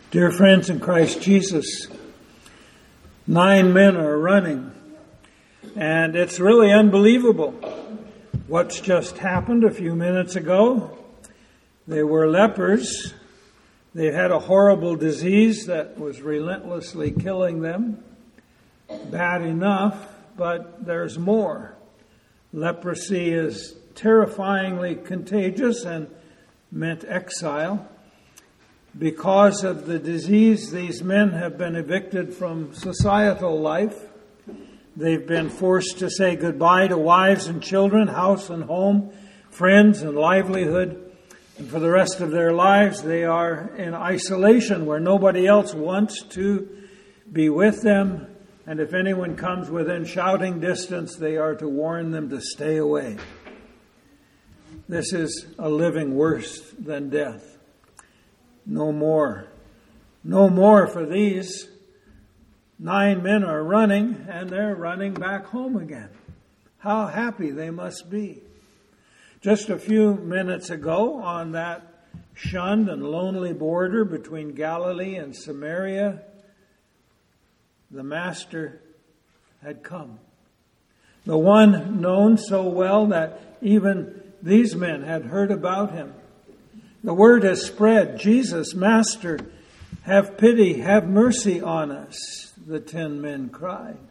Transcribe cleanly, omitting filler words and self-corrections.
Dear friends in Christ Jesus, 9 men are running, and it's really unbelievable what's just happened a few minutes ago. They were lepers. They had a horrible disease that was relentlessly killing them. Bad enough, but there's more. Leprosy is terrifyingly contagious and meant exile. Because of the disease, these men have been evicted from societal life. They've been forced to say goodbye to wives and children, house and home, friends and livelihood. And for the rest of their lives, they are in isolation where nobody else wants to be with them. And if anyone comes within shouting distance, they are to warn them to stay away. This is a living worse than death. No more. No more for these. 9 men are running, and they're running back home again. How happy they must be. Just a few minutes ago, on that shunned and lonely border between Galilee and Samaria, the Master had come. The one known so well that even these men had heard about him. The word has spread. Jesus, Master, have pity, have mercy on us, the 10 men cried.